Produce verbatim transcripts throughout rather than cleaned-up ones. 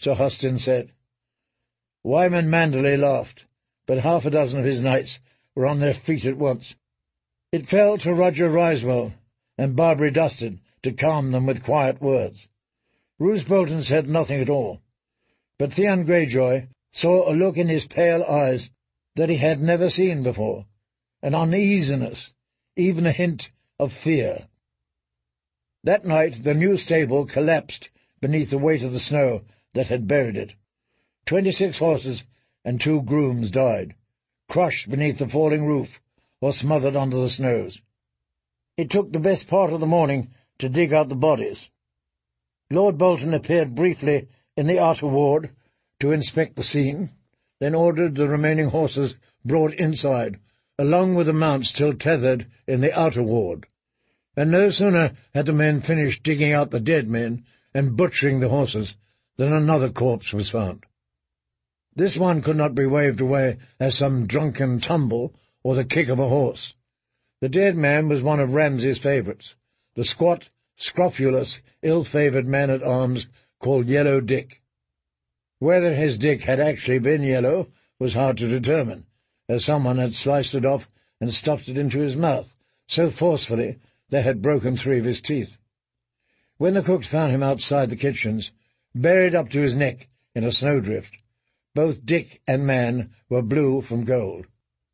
Sir Hostin said. Wyman Manderley laughed, but half a dozen of his knights were on their feet at once. It fell to Roger Risewell and Barbary Dustin to calm them with quiet words. Roose Bolton said nothing at all, but Theon Greyjoy saw a look in his pale eyes that he had never seen before, an uneasiness, even a hint of fear. That night the new stable collapsed beneath the weight of the snow that had buried it. Twenty-six horses and two grooms died, crushed beneath the falling roof or smothered under the snows. It took the best part of the morning to dig out the bodies. Lord Bolton appeared briefly in the outer ward to inspect the scene, then ordered the remaining horses brought inside, along with the mounts still tethered in the outer ward. And no sooner had the men finished digging out the dead men and butchering the horses than another corpse was found. This one could not be waved away as some drunken tumble or the kick of a horse. The dead man was one of Ramsay's favourites, the squat, scrofulous, ill-favoured man-at-arms called Yellow Dick. Whether his dick had actually been yellow was hard to determine, as someone had sliced it off and stuffed it into his mouth so forcefully they had broken three of his teeth. When the cooks found him outside the kitchens, buried up to his neck in a snowdrift, both Dick and man were blue from gold.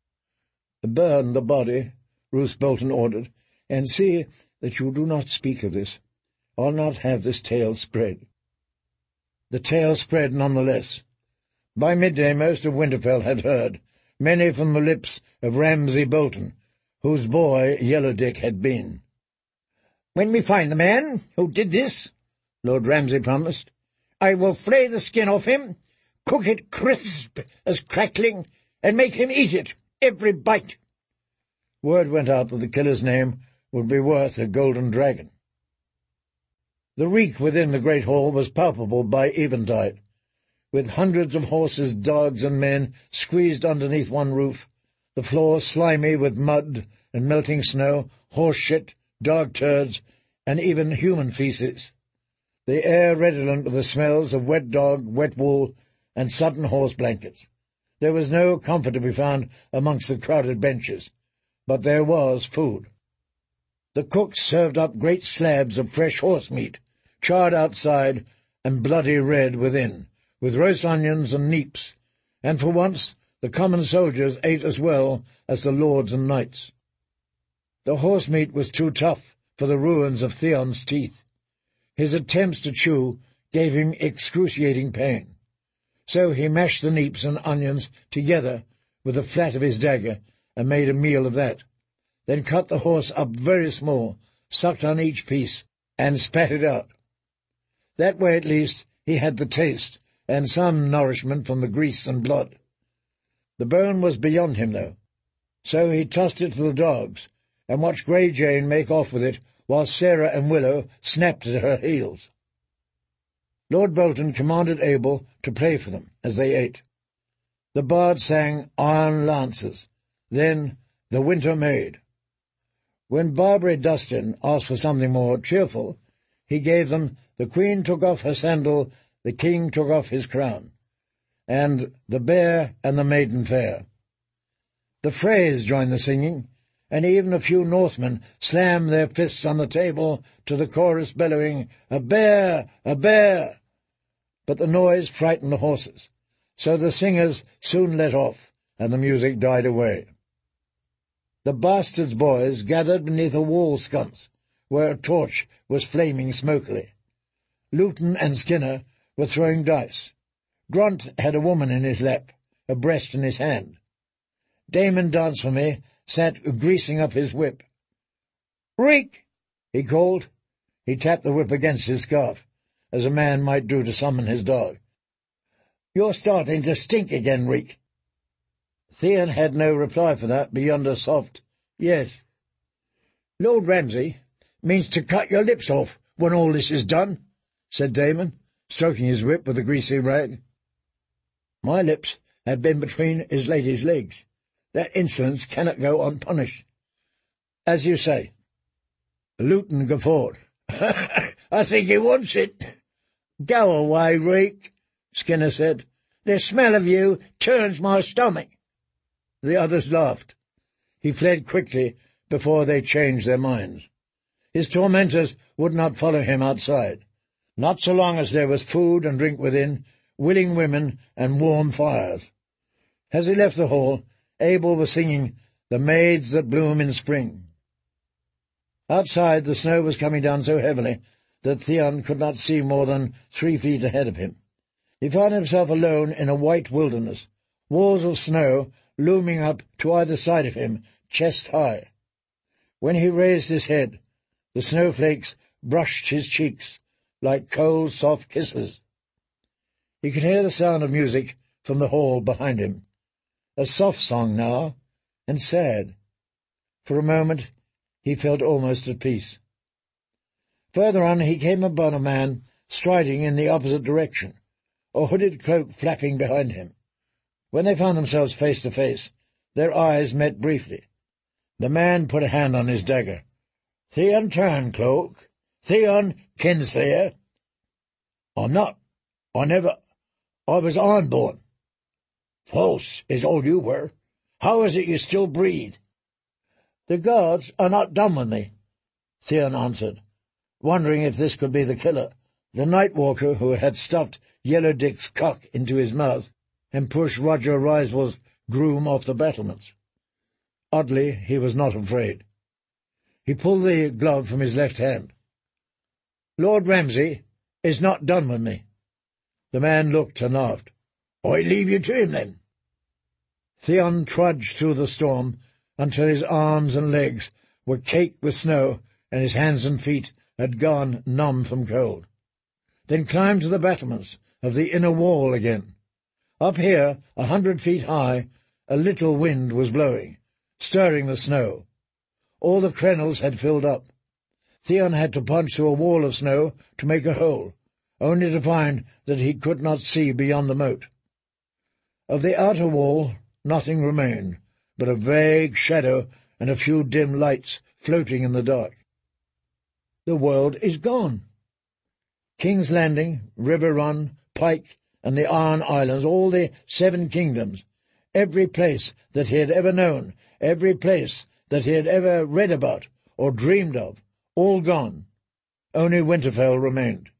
"Burn the body," Roose Bolton ordered, "and see that you do not speak of this. I'll not have this tale spread." The tale spread none the less. By midday most of Winterfell had heard, many from the lips of Ramsay Bolton, whose boy Yellow Dick had been. "When we find the man who did this," Lord Ramsay promised, "I will flay the skin off him, cook it crisp as crackling, and make him eat it, every bite." Word went out that the killer's name would be worth a golden dragon. The reek within the great hall was palpable by eventide. With hundreds of horses, dogs, and men squeezed underneath one roof, the floor slimy with mud and melting snow, horse shit, dog turds, and even human faeces, the air redolent with the smells of wet dog, wet wool, and sodden horse blankets. There was no comfort to be found amongst the crowded benches, but there was food. The cooks served up great slabs of fresh horse meat, charred outside and bloody red within, with roast onions and neeps, and for once the common soldiers ate as well as the lords and knights. The horse meat was too tough for the ruins of Theon's teeth. His attempts to chew gave him excruciating pain. So he mashed the neeps and onions together with the flat of his dagger and made a meal of that, then cut the horse up very small, sucked on each piece, and spat it out. That way, at least, he had the taste, and some nourishment from the grease and blood. The bone was beyond him, though, so he tossed it to the dogs, and watched Grey Jane make off with it, while Sarah and Willow snapped at her heels. Lord Bolton commanded Abel to play for them as they ate. The bard sang Iron Lances, then The Winter Maid. When Barbary Dustin asked for something more cheerful, he gave them The Queen Took Off Her Sandal, the King Took Off His Crown, and The Bear and the Maiden Fair. The Freys joined the singing, and even a few Northmen slammed their fists on the table to the chorus bellowing, "A bear! A bear!" But the noise frightened the horses, so the singers soon let off, and the music died away. The bastards' boys gathered beneath a wall sconce, where a torch was flaming smokily. Luton and Skinner were throwing dice. Grunt had a woman in his lap, a breast in his hand. Damon Dance-For-Me sat greasing up his whip. "Reek!" he called. He tapped the whip against his scarf, as a man might do to summon his dog. "You're starting to stink again, Reek." Theon had no reply for that beyond a soft yes. "Lord Ramsay means to cut your lips off when all this is done," said Damon, stroking his whip with a greasy rag. "My lips have been between his lady's legs. That insolence cannot go unpunished." "As you say." Luton guffawed. "I think he wants it." "Go away, Reek," Skinner said. "The smell of you turns my stomach." The others laughed. He fled quickly before they changed their minds. His tormentors would not follow him outside, not so long as there was food and drink within, willing women and warm fires. As he left the hall, Abel was singing "The Maids That Bloom in Spring." Outside, the snow was coming down so heavily that Theon could not see more than three feet ahead of him. He found himself alone in a white wilderness, walls of snow looming up to either side of him, chest high. When he raised his head, the snowflakes brushed his cheeks like cold, soft kisses. He could hear the sound of music from the hall behind him, a soft song now, and sad. For a moment he felt almost at peace. Further on he came upon a man striding in the opposite direction, a hooded cloak flapping behind him. When they found themselves face to face, their eyes met briefly. The man put a hand on his dagger. "Theon Turncloak? Theon Kinslayer?" "I'm not. I never... I was ironborn." "False is all you were. How is it you still breathe?" "The gods are not done with me," Theon answered, wondering if this could be the killer, the night walker who had stuffed Yellow Dick's cock into his mouth and pushed Roger Ryswell's groom off the battlements. Oddly, he was not afraid. He pulled the glove from his left hand. "Lord Ramsay is not done with me." The man looked and laughed. "I leave you to him, then." Theon trudged through the storm until his arms and legs were caked with snow and his hands and feet had gone numb from cold, then climbed to the battlements of the inner wall again. Up here, a hundred feet high, a little wind was blowing, stirring the snow. All the crenels had filled up. Theon had to punch through a wall of snow to make a hole, only to find that he could not see beyond the moat. Of the outer wall nothing remained but a vague shadow and a few dim lights floating in the dark. The world is gone. King's Landing, River Run, Pike, and the Iron Islands, all the Seven Kingdoms, every place that he had ever known, every place that he had ever read about or dreamed of, all gone. Only Winterfell remained.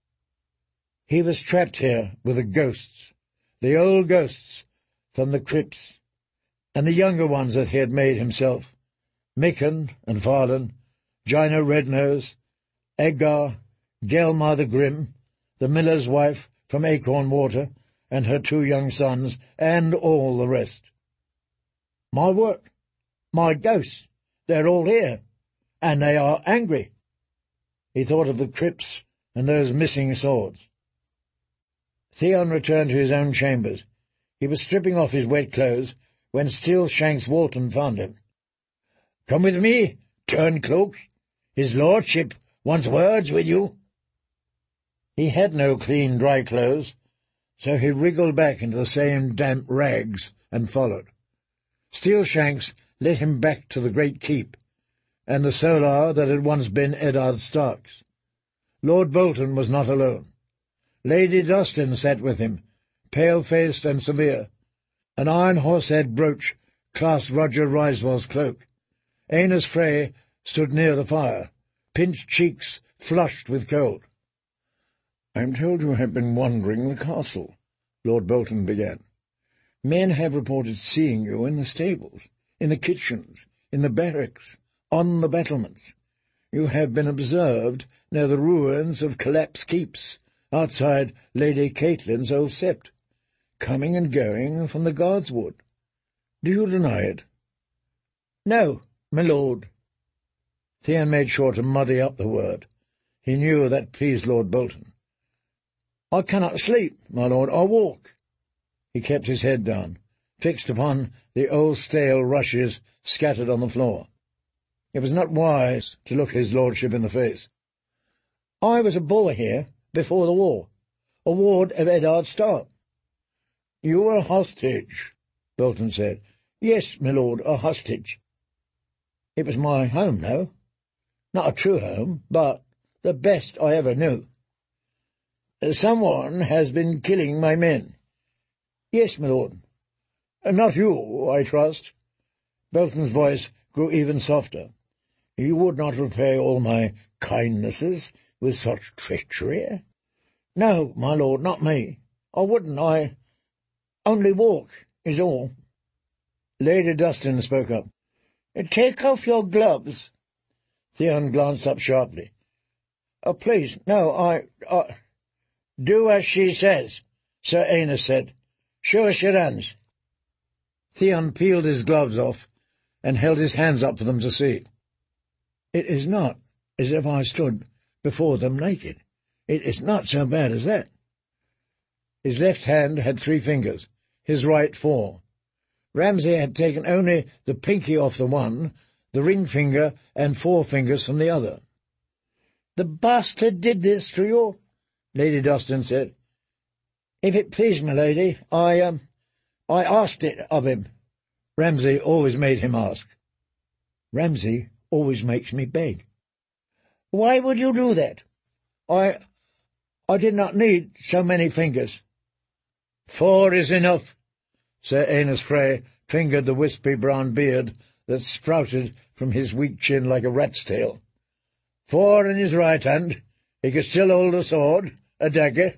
He was trapped here with the ghosts, the old ghosts from the crypts, and the younger ones that he had made himself, Mikken and Farlan, Jaina Rednose, Edgar, Gelmar the Grim, the miller's wife from Acorn Water, and her two young sons, and all the rest. My work, my ghosts, they're all here, and they are angry. He thought of the crypts and those missing swords. Theon returned to his own chambers. He was stripping off his wet clothes when Steelshanks Walton found him. "Come with me, Turncloak. His lordship wants words with you." He had no clean, dry clothes, so he wriggled back into the same damp rags and followed. Steelshanks led him back to the great keep, and the solar that had once been Eddard Stark's. Lord Bolton was not alone. Lady Dustin sat with him, pale-faced and severe. An iron horsehead brooch clasped Roger Ryswell's cloak. Aenys Frey stood near the fire, pinched cheeks flushed with cold. "I am told you have been wandering the castle," Lord Bolton began. "Men have reported seeing you in the stables, in the kitchens, in the barracks, on the battlements. You have been observed near the ruins of collapsed keeps, outside Lady Catelyn's old sept, coming and going from the Guards' Wood. Do you deny it?" "No, my lord." Theon made sure to muddy up the word. He knew that pleased Lord Bolton. "I cannot sleep, my lord. I walk." He kept his head down, fixed upon the old stale rushes scattered on the floor. It was not wise to look his lordship in the face. "I was a boy here before the war, a ward of Eddard Stark." "You were a hostage," Bolton said. "Yes, my lord, a hostage." "It was my home, though. Not a true home, but the best I ever knew." Someone has been killing my men. Yes, my lord. Not you, I trust. Bolton's voice grew even softer. You would not repay all my kindnesses with such treachery? No, my lord, not me. I wouldn't, I only walk, is all. Lady Dustin spoke up. Take off your gloves. Theon glanced up sharply. Oh, please, no, I, I... Do as she says, Sir Aenus said. Show us your hands. Theon peeled his gloves off and held his hands up for them to see. It is not as if I stood before them naked. It is not so bad as that. His left hand had three fingers, his right four. Ramsay had taken only the pinky off the one, the ring finger and four fingers from the other. The bastard did this to you? Lady Dustin said. If it please my lady, I, um, I asked it of him. Ramsay always made him ask. Ramsay always makes me beg. Why would you do that? I, I did not need so many fingers. Four is enough. Sir Aenus Frey fingered the wispy brown beard that sprouted from his weak chin like a rat's tail. Four in his right hand. He could still hold a sword, a dagger.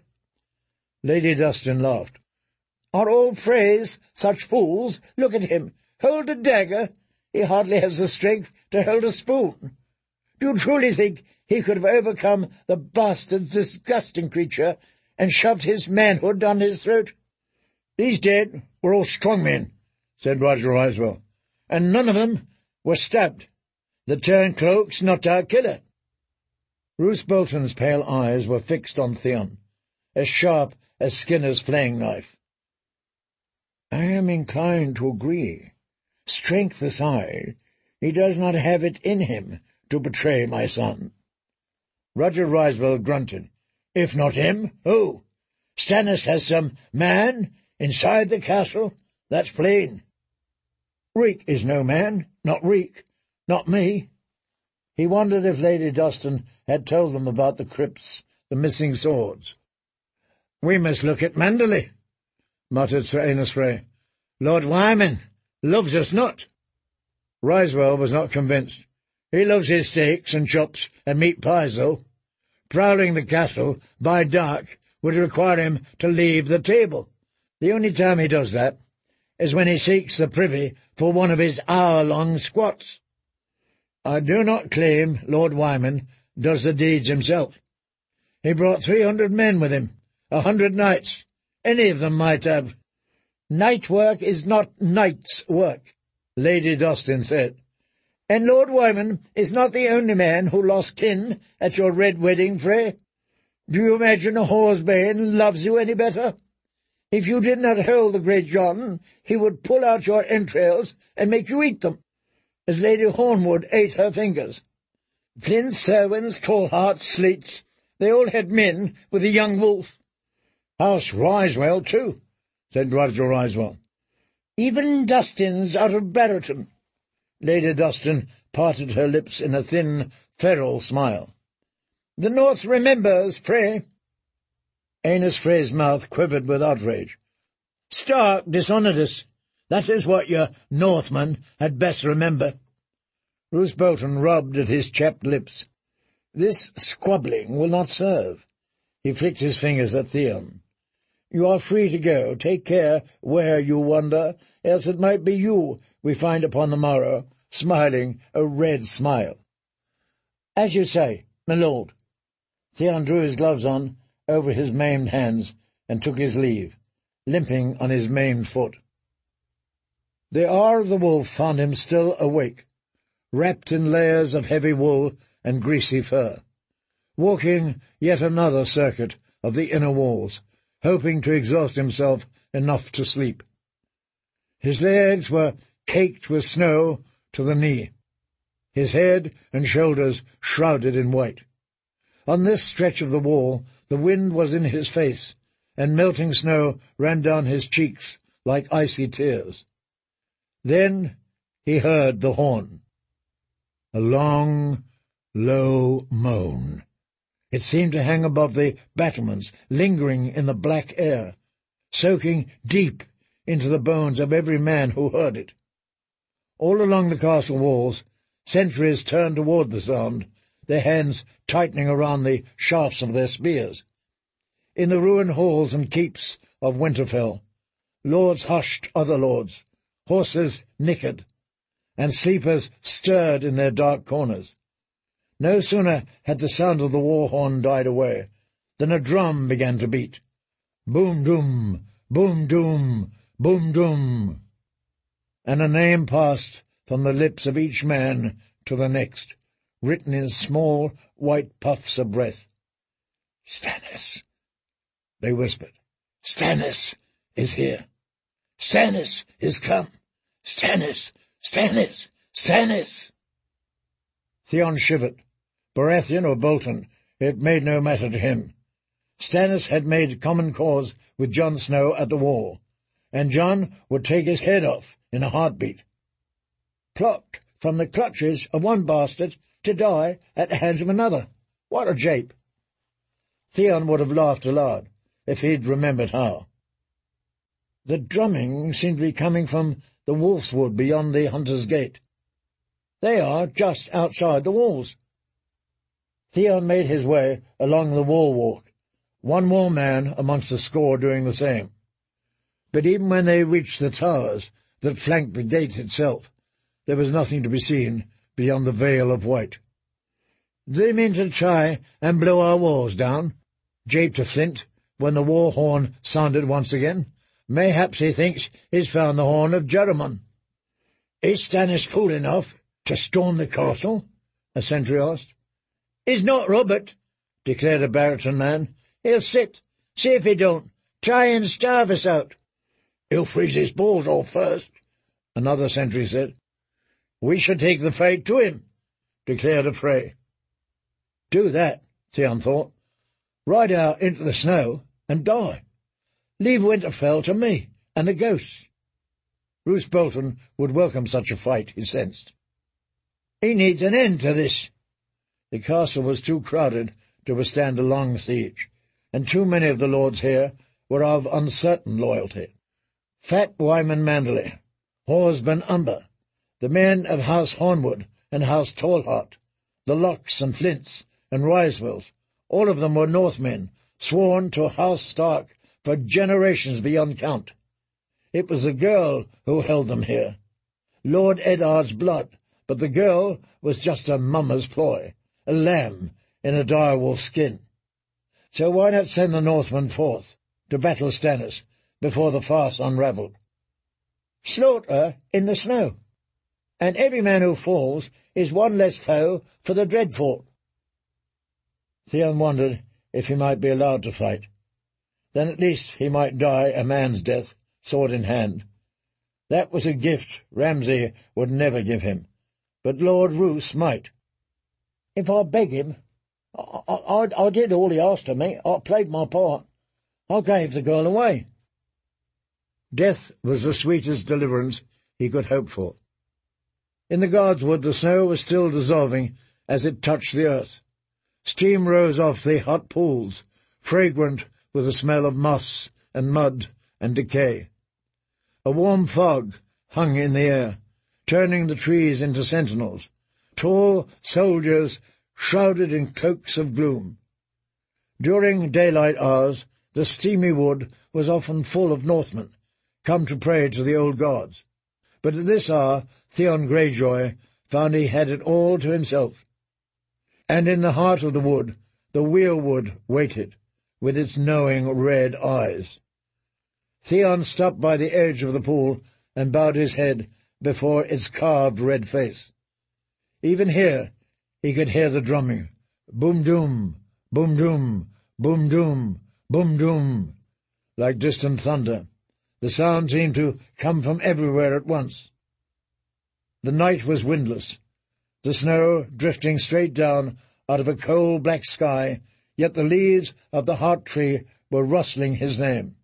Lady Dustin laughed. Are all Freys such fools? Look at him. Hold a dagger. He hardly has the strength to hold a spoon. Do you truly think he could have overcome the bastard's disgusting creature and shoved his manhood down his throat? These dead were all strong men, said Roger Risewell, and none of them were stabbed. The turncloak's not our killer. Roose Bolton's pale eyes were fixed on Theon, as sharp as Skinner's flaying knife. I am inclined to agree. Strength aside, he does not have it in him to betray my son. Roger Risewell grunted. If not him, who? Stannis has some man inside the castle, that's plain. Reek is no man, not Reek, not me. He wondered if Lady Dustin had told them about the crypts, the missing swords. We must look at Manderley, muttered Sir Aenus Frey. Lord Wyman loves us not. Risewell was not convinced. He loves his steaks and chops and meat pies, though. Prowling the castle by dark would require him to leave the table. The only time he does that is when he seeks the privy for one of his hour-long squats. I do not claim Lord Wyman does the deeds himself. He brought three hundred men with him, a hundred knights. Any of them might have. Night work is not knight's work, Lady Dustin said. And Lord Wyman is not the only man who lost kin at your red wedding, Frey. Do you imagine Horsebane loves you any better? If you did not hold the great John, he would pull out your entrails and make you eat them, as Lady Hornwood ate her fingers. Flint, Selwyn's, Tallhearts, Sleets, they all had men with a young wolf. House Risewell, too, said Roger Risewell. Even Dustin's out of Barroton. Lady Dustin parted her lips in a thin, feral smile. The North remembers, Frey. Aenus Frey's mouth quivered with outrage. Stark dishonoured us. That is what your Northmen had best remember. Roose Bolton rubbed at his chapped lips. This squabbling will not serve. He flicked his fingers at Theon. You are free to go. Take care where you wander, else it might be you we find upon the morrow, smiling a red smile. As you say, my lord. Theon drew his gloves on over his maimed hands and took his leave, limping on his maimed foot. The hour of the wolf found him still awake, wrapped in layers of heavy wool and greasy fur, walking yet another circuit of the inner walls, hoping to exhaust himself enough to sleep. His legs were caked with snow to the knee, his head and shoulders shrouded in white. On this stretch of the wall the wind was in his face, and melting snow ran down his cheeks like icy tears. Then he heard the horn. A long, low moan. It seemed to hang above the battlements, lingering in the black air, soaking deep into the bones of every man who heard it. All along the castle walls, sentries turned toward the sound, their hands tightening around the shafts of their spears. In the ruined halls and keeps of Winterfell, lords hushed other lords, horses nickered, and sleepers stirred in their dark corners. No sooner had the sound of the war horn died away than a drum began to beat. Boom-doom, boom-doom, boom-doom. And a name passed from the lips of each man to the next, written in small white puffs of breath. "Stannis," they whispered. "Stannis is here. Stannis is come. Stannis, Stannis, Stannis." Theon shivered. Baratheon or Bolton, it made no matter to him. Stannis had made common cause with Jon Snow at the wall, and Jon would take his head off in a heartbeat. Plucked from the clutches of one bastard to die at the hands of another. What a jape! Theon would have laughed aloud if he'd remembered how. The drumming seemed to be coming from the Wolf's Wood beyond the Hunter's Gate. They are just outside the walls. Theon made his way along the wall walk, one more man amongst a score doing the same. But even when they reached the towers that flanked the gate itself, there was nothing to be seen beyond the veil of white. "They mean to try and blow our walls down," japed a Flint when the war horn sounded once again. "Mayhaps he thinks he's found the horn of Jeramon." "Is Stannis fool enough to storm the castle?" a sentry asked. "He's not Robert," declared a Barrington man. "He'll sit. See if he don't. Try and starve us out." "He'll freeze his balls off first," another sentry said. "We should take the fight to him," declared a Frey. Do that, Theon thought. Ride out into the snow and die. Leave Winterfell to me and the ghosts. Roose Bolton would welcome such a fight, he sensed. He needs an end to this. The castle was too crowded to withstand a long siege, and too many of the lords here were of uncertain loyalty. Fat Wyman Manderley, Horsburn Umber, the men of House Hornwood and House Tallheart, the Locks and Flints and Ryswells, all of them were Northmen, sworn to House Stark for generations beyond count. It was the girl who held them here, Lord Eddard's blood, but the girl was just a mummer's ploy, a lamb in a direwolf skin. So why not send the Northmen forth to battle Stannis before the farce unravelled? Slaughter in the snow, and every man who falls is one less foe for the Dreadfort. Theon wondered if he might be allowed to fight. Then at least he might die a man's death, sword in hand. That was a gift Ramsay would never give him, but Lord Roose might. If I beg him, I, I, I did all he asked of me. I played my part. I gave the girl away. Death was the sweetest deliverance he could hope for. In the Guards Wood the snow was still dissolving as it touched the earth. Steam rose off the hot pools, fragrant with the smell of moss and mud and decay. A warm fog hung in the air, turning the trees into sentinels, tall soldiers shrouded in cloaks of gloom. During daylight hours the steamy wood was often full of Northmen, come to pray to the old gods. But at this hour Theon Greyjoy found he had it all to himself. And in the heart of the wood the weirwood waited, with its knowing red eyes. Theon stopped by the edge of the pool and bowed his head before its carved red face. Even here he could hear the drumming. Boom-doom, boom-doom, boom-doom, boom-doom. Like distant thunder, the sound seemed to come from everywhere at once. The night was windless, the snow drifting straight down out of a coal-black sky, yet the leaves of the heart tree were rustling his name.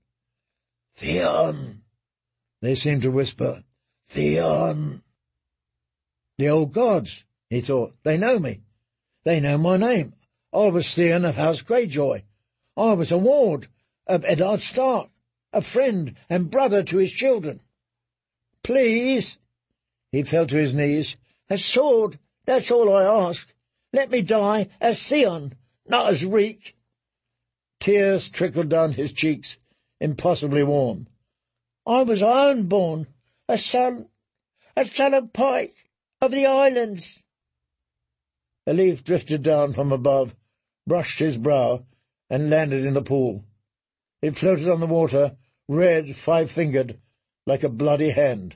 Theon, they seemed to whisper. Theon. The old gods, he thought. They know me. They know my name. I, I was Theon of House Greyjoy. I was a ward of Eddard Stark, a friend and brother to his children. Please, he fell to his knees, a sword, that's all I ask. Let me die as Theon, not as Reek. Tears trickled down his cheeks, impossibly warm. I was ironborn, a son, a son of Pike, of the islands. A leaf drifted down from above, brushed his brow, and landed in the pool. It floated on the water, red, five-fingered, like a bloody hand.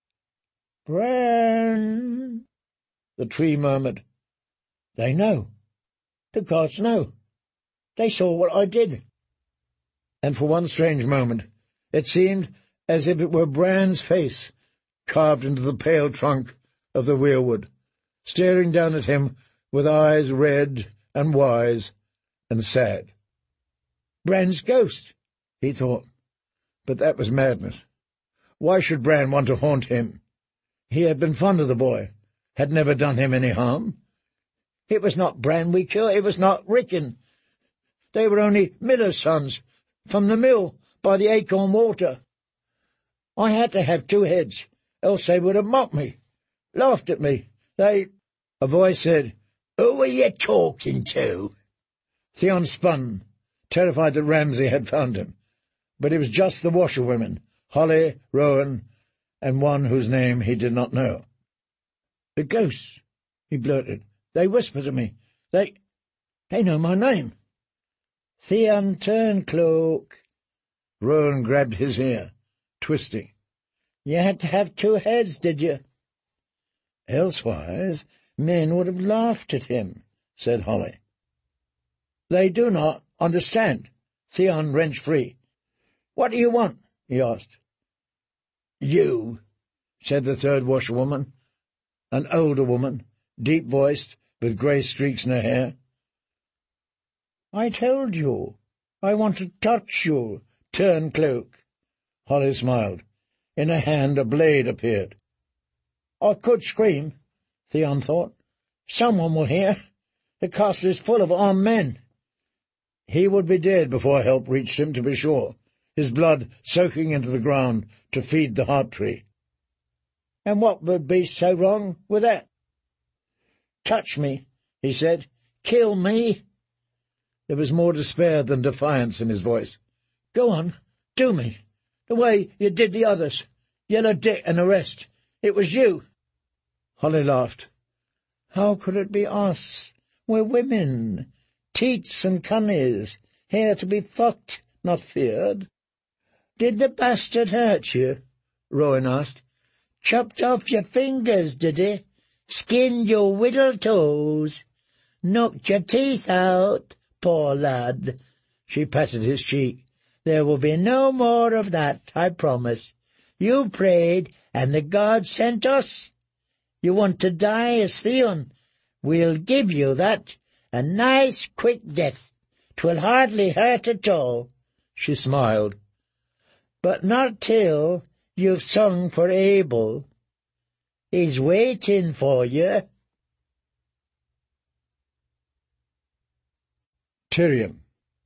Bran, the tree murmured. They know. The gods know. They saw what I did. And for one strange moment, it seemed as if it were Bran's face, carved into the pale trunk of the weirwood, staring down at him with eyes red and wise and sad. Bran's ghost, he thought. But that was madness. Why should Bran want to haunt him? He had been fond of the boy, had never done him any harm. It was not Bran we killed, it was not Rickon. They were only miller's sons, from the mill by the Acorn Water. I had to have two heads, else they would have mocked me, laughed at me. They— A voice said, Who are you talking to? Theon spun, terrified that Ramsay had found him. But it was just the washerwomen, Holly, Rowan, and one whose name he did not know. The ghosts, he blurted. They whisper to me. They— They know my name. Theon Turncloak. Rowan grabbed his ear, twisting. You had to have two heads, did you? Elsewise, men would have laughed at him, said Holly. They do not understand. Theon wrenched free. What do you want? He asked. You, said the third washerwoman, an older woman, deep-voiced, with grey streaks in her hair. I told you. I want to touch you, Turncloak. Holly smiled. In her hand a blade appeared. I could scream, Theon thought. Someone will hear. The castle is full of armed men. He would be dead before help reached him, to be sure, his blood soaking into the ground to feed the heart-tree. And what would be so wrong with that? Touch me, he said. Kill me. There was more despair than defiance in his voice. Go on, do me, the way you did the others, Yellow Dick and the rest. It was you. Holly laughed. How could it be us? We're women, teats and cunnies, here to be fucked, not feared. Did the bastard hurt you? Rowan asked. Chopped off your fingers, did he? Skinned your whittle toes? Knocked your teeth out? Poor lad. She patted his cheek. There will be no more of that, I promise. You prayed, and the gods sent us. You want to die as Theon? We'll give you that. A nice, quick death. 'Twill hardly hurt at all. She smiled. But not till you've sung for Abel. He's waiting for you. Tyrion.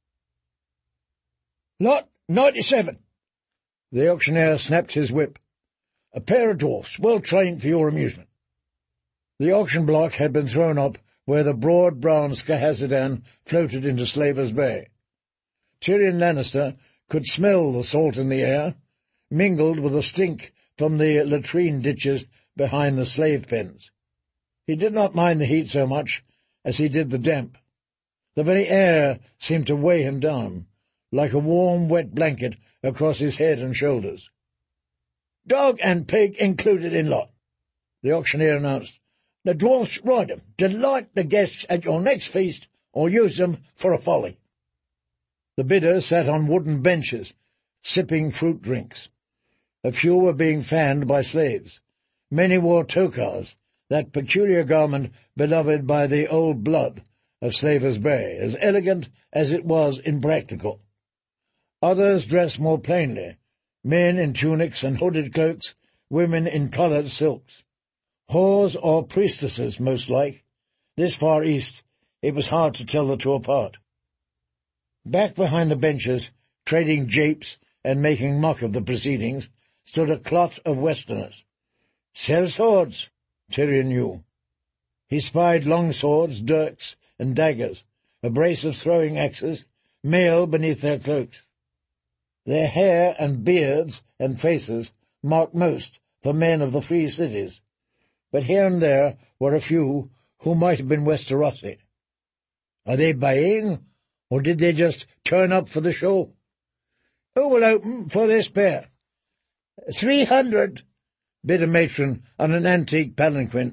Lot ninety-seven. The auctioneer snapped his whip. A pair of dwarfs, well trained for your amusement. The auction block had been thrown up where the broad brown Skahazaddan floated into Slaver's Bay. Tyrion Lannister could smell the salt in the air, mingled with the stink from the latrine ditches behind the slave pens. He did not mind the heat so much as he did the damp. The very air seemed to weigh him down, like a warm, wet blanket across his head and shoulders. Dog and pig included in lot, the auctioneer announced. The dwarfs ride 'em. Delight the guests at your next feast, or use them for a folly. The bidders sat on wooden benches, sipping fruit drinks. A few were being fanned by slaves. Many wore tokars, that peculiar garment beloved by the old blood of Slaver's Bay, as elegant as it was impractical. Others dressed more plainly, men in tunics and hooded cloaks, women in coloured silks. Whores or priestesses, most like. This far east it was hard to tell the two apart. Back behind the benches, trading japes and making mock of the proceedings, stood a clot of Westerners. Sell swords, Tyrion knew. He spied long swords, dirks, and daggers, a brace of throwing axes, mail beneath their cloaks. Their hair and beards and faces marked most the men of the free cities, but here and there were a few who might have been Westerosi. Are they buying, or did they just turn up for the show? Who will open for this pair? Three hundred, bid a matron on an antique palanquin.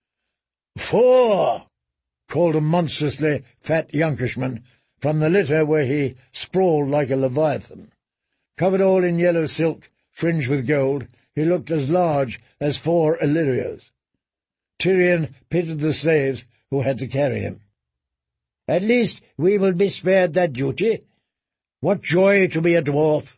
Four, called a monstrously fat Yonkishman from the litter where he sprawled like a leviathan. Covered all in yellow silk, fringed with gold, he looked as large as four Illyrios. Tyrion pitied the slaves who had to carry him. At least we will be spared that duty. What joy to be a dwarf!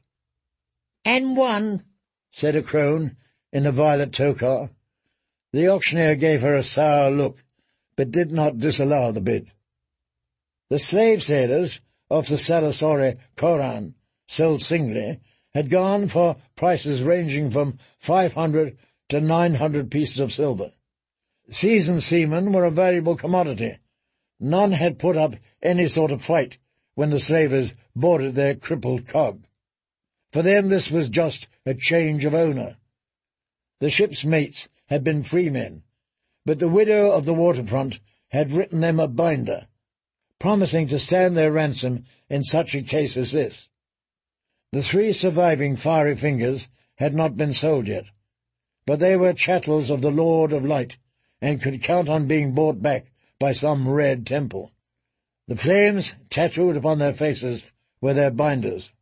And one, said a crone in a violet tokar. The auctioneer gave her a sour look, but did not disallow the bid. The slave sailors of the Salasori Koran, sold singly, had gone for prices ranging from five hundred to nine hundred pieces of silver. Seasoned seamen were a valuable commodity. None had put up any sort of fight when the slavers boarded their crippled cog. For them this was just a change of owner. The ship's mates had been freemen, but the widow of the waterfront had written them a binder, promising to stand their ransom in such a case as this. The three surviving fiery fingers had not been sold yet, but they were chattels of the Lord of Light, and could count on being bought back by some red temple. The flames tattooed upon their faces were their binders.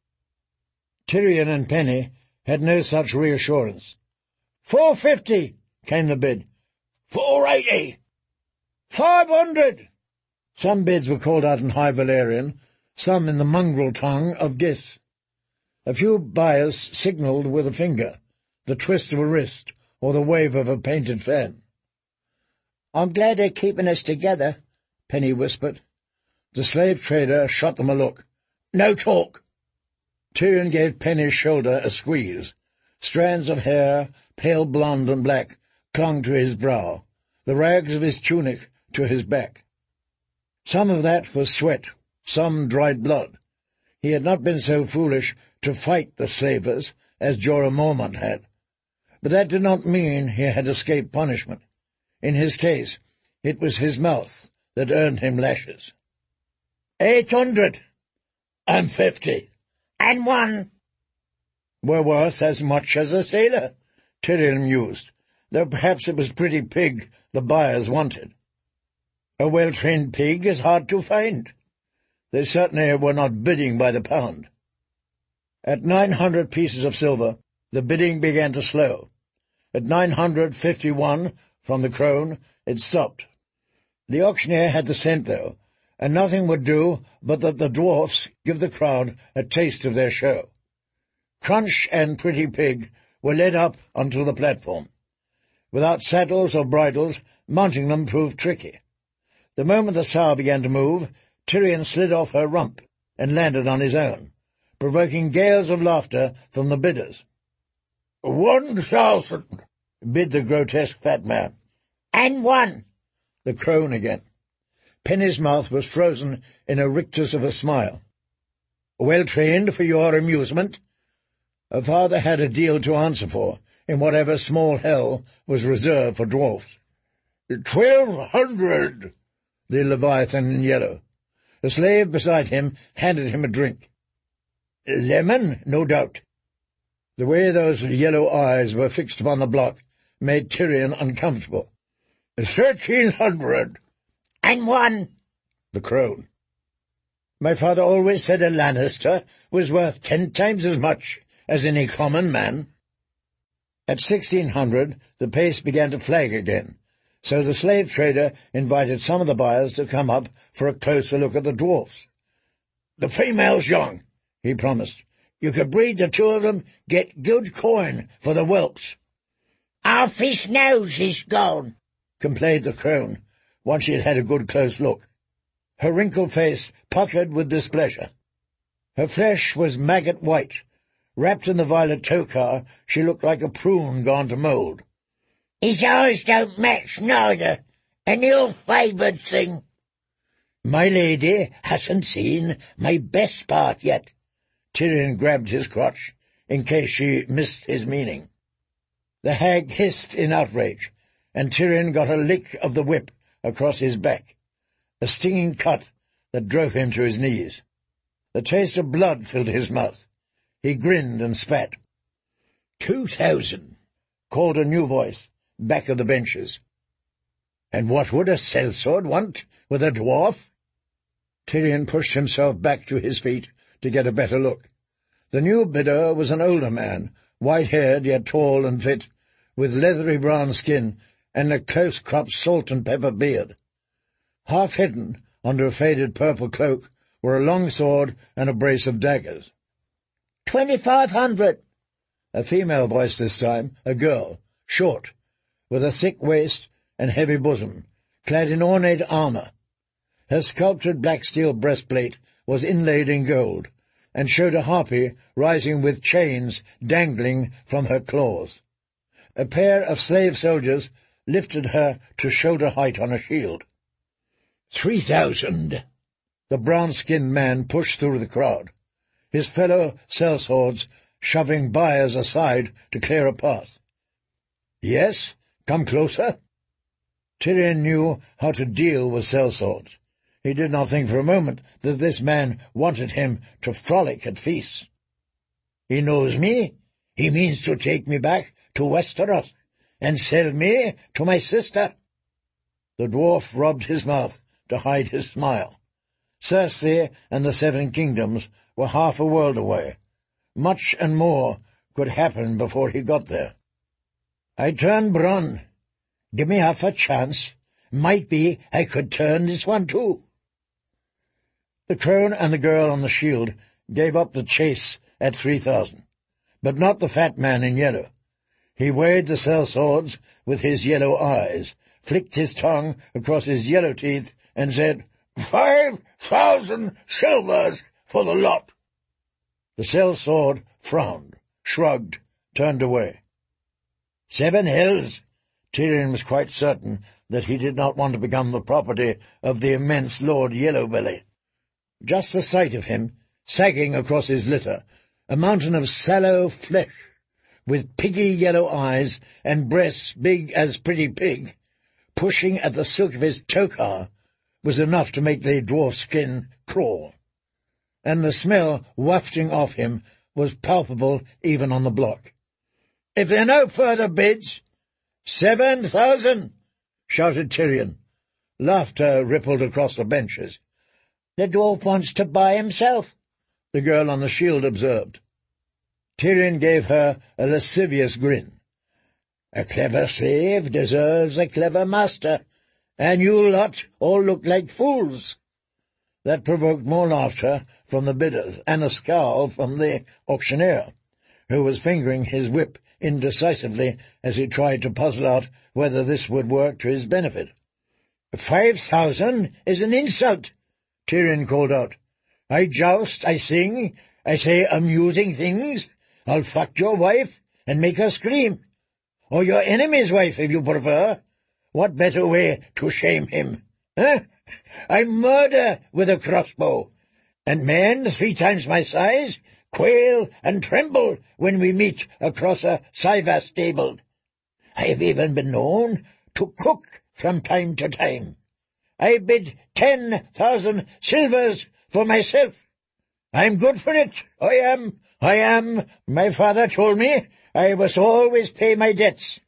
Tyrion and Penny had no such reassurance. Four fifty, came the bid. Four eighty. Five hundred. Some bids were called out in High Valyrian, some in the mongrel tongue of Gis. A few buyers signalled with a finger, the twist of a wrist, or the wave of a painted fan. I'm glad they're keeping us together, Penny whispered. The slave trader shot them a look. No talk. Tyrion gave Penny's shoulder a squeeze. Strands of hair, pale blonde and black, clung to his brow, the rags of his tunic to his back. Some of that was sweat, some dried blood. He had not been so foolish to fight the slavers as Jorah Mormont had, but that did not mean he had escaped punishment. In his case, it was his mouth that earned him lashes. Eight hundred, and fifty, and one, were worth as much as a sailor, Tyrion mused, though perhaps it was Pretty Pig the buyers wanted. A well-trained pig is hard to find. They certainly were not bidding by the pound. At nine hundred pieces of silver, the bidding began to slow. At nine hundred fifty-one, from the crone, it stopped. The auctioneer had the scent, though, and nothing would do but that the dwarfs give the crowd a taste of their show. Crunch and Pretty Pig were led up onto the platform. Without saddles or bridles, mounting them proved tricky. The moment the sow began to move, Tyrion slid off her rump and landed on his own, provoking gales of laughter from the bidders. One thousand, bid the grotesque fat man. And one, the crone again. Penny's mouth was frozen in a rictus of a smile. Well trained for your amusement? Her father had a deal to answer for, in whatever small hell was reserved for dwarfs. Twelve hundred, the Leviathan in yellow. The slave beside him handed him a drink. Lemon, no doubt. The way those yellow eyes were fixed upon the block made Tyrion uncomfortable. Thirteen hundred. And one, the crone. My father always said a Lannister was worth ten times as much as any common man. At sixteen hundred, the pace began to flag again, so the slave trader invited some of the buyers to come up for a closer look at the dwarfs. The female's young, he promised. You could breed the two of them, get good coin for the whelps. Half his nose is gone, complained the crone, once she had had a good close look. her wrinkled face puckered with displeasure. Her flesh was maggot white. Wrapped in the violet tokar, she looked like a prune gone to mould. "His eyes don't match neither, an ill-favoured thing." "My lady hasn't seen my best part yet." Tyrion grabbed his crotch, in case she missed his meaning. The hag hissed in outrage, and Tyrion got a lick of the whip across his back, a stinging cut that drove him to his knees. The taste of blood filled his mouth. He grinned and spat. "Two thousand," called a new voice, back of the benches. "And what would a sellsword want with a dwarf?" Tyrion pushed himself back to his feet to get a better look. The new bidder was an older man, white-haired yet tall and fit, with leathery brown skin and a close-cropped salt-and-pepper beard. Half hidden under a faded purple cloak were a long sword and a brace of daggers. Twenty-five hundred." A female voice this time, a girl, short, with a thick waist and heavy bosom, clad in ornate armour. Her sculptured black steel breastplate was inlaid in gold, and showed a harpy rising with chains dangling from her claws. A pair of slave soldiers lifted her to shoulder height on a shield. Three thousand. The brown-skinned man pushed through the crowd, his fellow sellswords shoving buyers aside to clear a path. "Yes, come closer." Tyrion knew how to deal with sellswords. He did not think for a moment that this man wanted him to frolic at feasts. "He knows me. He means to take me back to Westeros and sell me to my sister." The dwarf rubbed his mouth to hide his smile. Cersei and the Seven Kingdoms were half a world away. Much and more could happen before he got there. "I turned Bronn. Give me half a chance. Might be I could turn this one too." The crone and the girl on the shield gave up the chase at three thousand, but not the fat man in yellow. He weighed the sellswords with his yellow eyes, flicked his tongue across his yellow teeth, and said, "Five thousand silvers for the lot." The sellsword frowned, shrugged, turned away. Seven hells! Tyrion was quite certain that he did not want to become the property of the immense Lord Yellowbelly. Just the sight of him, sagging across his litter, a mountain of sallow flesh, with piggy yellow eyes and breasts big as pretty pig, pushing at the silk of his tokar, was enough to make the dwarf's skin crawl. And the smell wafting off him was palpable even on the block. "If there are no further bids—" "Seven thousand!" shouted Tyrion. Laughter rippled across the benches. "The dwarf wants to buy himself," the girl on the shield observed. Tyrion gave her a lascivious grin. "A clever slave deserves a clever master, and you lot all look like fools." That provoked more laughter from the bidders, and a scowl from the auctioneer, who was fingering his whip indecisively as he tried to puzzle out whether this would work to his benefit. "Five thousand is an insult," Tyrion called out. "I joust, I sing, I say amusing things. I'll fuck your wife and make her scream. Or your enemy's wife, if you prefer. What better way to shame him? Huh? I murder with a crossbow, and men three times my size quail and tremble when we meet across a Cyva stable. I have even been known to cook from time to time. I bid ten thousand silvers for myself. I'm good for it, I am, I am. My father told me I must always pay my debts."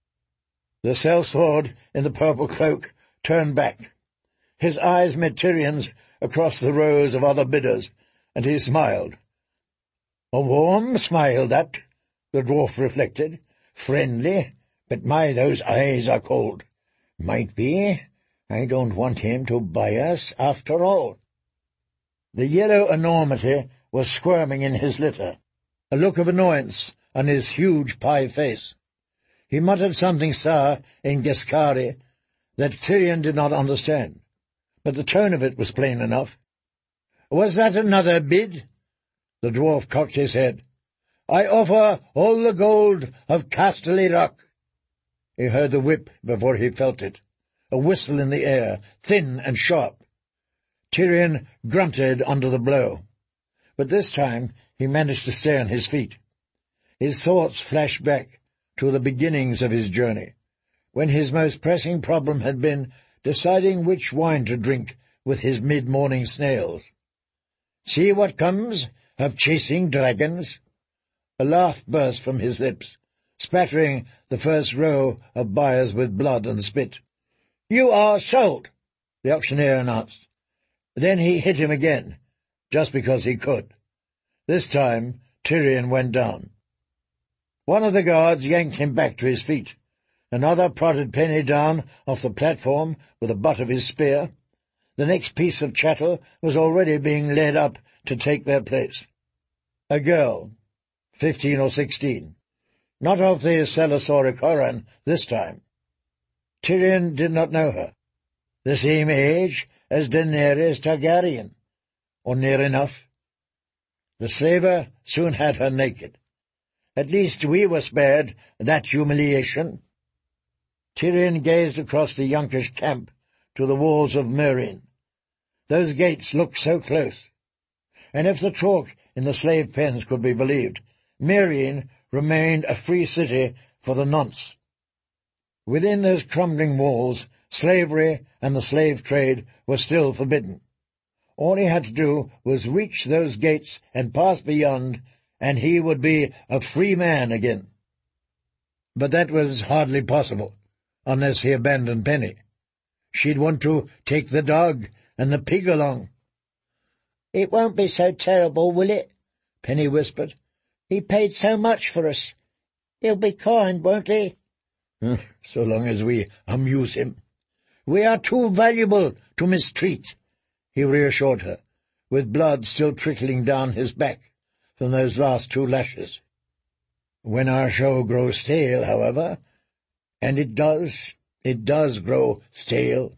The sellsword in the purple cloak turned back. His eyes met Tyrion's across the rows of other bidders, and he smiled. A warm smile, that, the dwarf reflected. Friendly, but my, those eyes are cold. Might be I don't want him to buy us after all. The yellow enormity was squirming in his litter, a look of annoyance on his huge pie face. He muttered something sour in Geskari that Tyrion did not understand, but the tone of it was plain enough. "Was that another bid?" The dwarf cocked his head. "I offer all the gold of Casterly Rock." He heard the whip before he felt it, a whistle in the air, thin and sharp. Tyrion grunted under the blow, but this time he managed to stay on his feet. His thoughts flashed back to the beginnings of his journey, when his most pressing problem had been deciding which wine to drink with his mid-morning snails. "See what comes of chasing dragons?" A laugh burst from his lips, spattering the first row of buyers with blood and spit. "You are sold," the auctioneer announced. Then he hit him again, just because he could. This time Tyrion went down. One of the guards yanked him back to his feet. Another prodded Penny down off the platform with the butt of his spear. The next piece of chattel was already being led up to take their place. A girl, fifteen or sixteen. Not of the Selesoric Horan this time. Tyrion did not know her. The same age as Daenerys Targaryen, or near enough. The slaver soon had her naked. At least we were spared that humiliation. Tyrion gazed across the Yunkish camp to the walls of Meereen. Those gates looked so close. And if the talk in the slave pens could be believed, Meereen remained a free city for the nonce. Within those crumbling walls, slavery and the slave trade were still forbidden. All he had to do was reach those gates and pass beyond, and he would be a free man again. But that was hardly possible, unless he abandoned Penny. She'd want to take the dog and the pig along. "It won't be so terrible, will it?" Penny whispered. "He paid so much for us. He'll be kind, won't he?" "So long as we amuse him. We are too valuable to mistreat," he reassured her, with blood still trickling down his back from those last two lashes. "When our show grows stale, however, and it does, it does grow stale."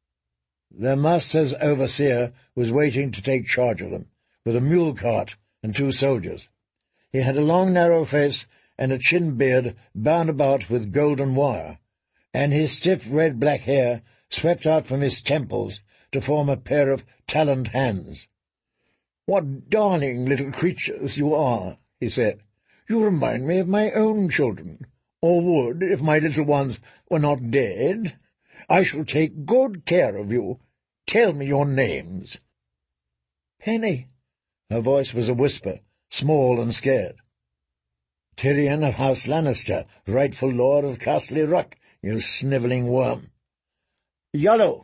Their master's overseer was waiting to take charge of them, with a mule cart and two soldiers. He had a long, narrow face and a chin-beard bound about with golden wire, and his stiff red-black hair swept out from his temples to form a pair of taloned hands. "What darling little creatures you are," he said. "You remind me of my own children, or would if my little ones were not dead. I shall take good care of you. Tell me your names." "Penny." Her voice was a whisper, small and scared. "Tyrion of House Lannister, rightful lord of Casterly Rock, you snivelling worm." "Yellow."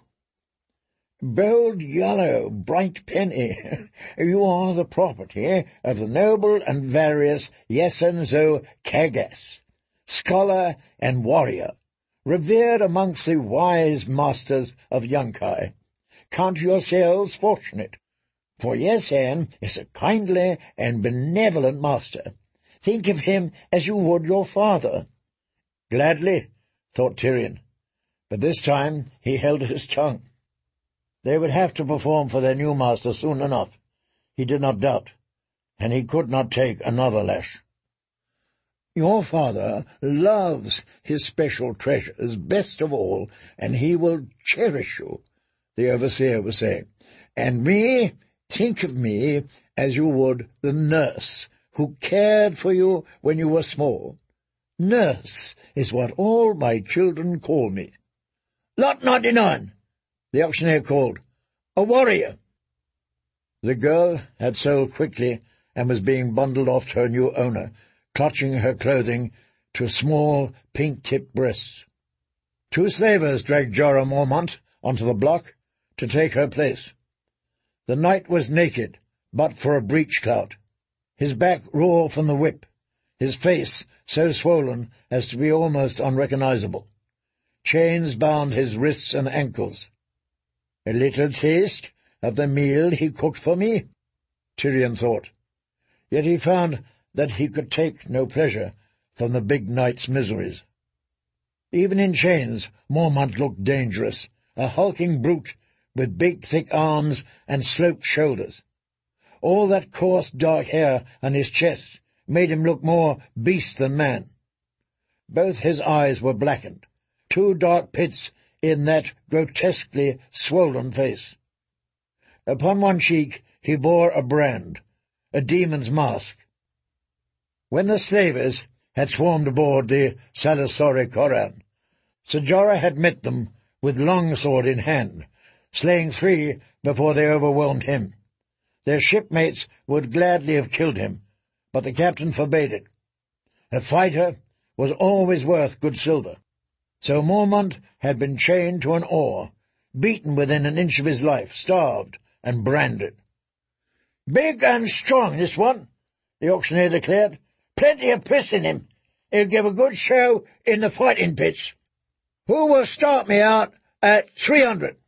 "Bold Yellow, bright Penny, you are the property of the noble and various Yeson Zo Khagas, scholar and warrior, revered amongst the wise masters of Yunkai. Count yourselves fortunate, for Yesan is a kindly and benevolent master. Think of him as you would your father." "Gladly," thought Tyrion, but this time he held his tongue. They would have to perform for their new master soon enough, he did not doubt, and he could not take another lash. "Your father loves his special treasures best of all, and he will cherish you," the overseer was saying. "And me, think of me as you would the nurse who cared for you when you were small. Nurse is what all my children call me." "Lot ninety-nine," the auctioneer called. "A warrior." The girl had sold quickly and was being bundled off to her new owner, clutching her clothing to small, pink-tipped breasts. Two slavers dragged Jorah Mormont onto the block to take her place. The knight was naked, but for a breech-clout, his back raw from the whip, his face so swollen as to be almost unrecognizable. Chains bound his wrists and ankles. "A little taste of the meal he cooked for me," Tyrion thought. Yet he found that he could take no pleasure from the big knight's miseries. Even in chains, Mormont looked dangerous, a hulking brute with big, thick arms and sloped shoulders. All that coarse, dark hair on his chest made him look more beast than man. Both his eyes were blackened, two dark pits in that grotesquely swollen face. Upon one cheek he bore a brand, a demon's mask. When the slavers had swarmed aboard the Salusori Koran, Sejarah had met them with long sword in hand, slaying three before they overwhelmed him. Their shipmates would gladly have killed him, but the captain forbade it. A fighter was always worth good silver. So Mormont had been chained to an oar, beaten within an inch of his life, starved, and branded. "Big and strong, this one," the auctioneer declared. "Plenty of piss in him. He'll give a good show in the fighting pits. Who will start me out at three hundred?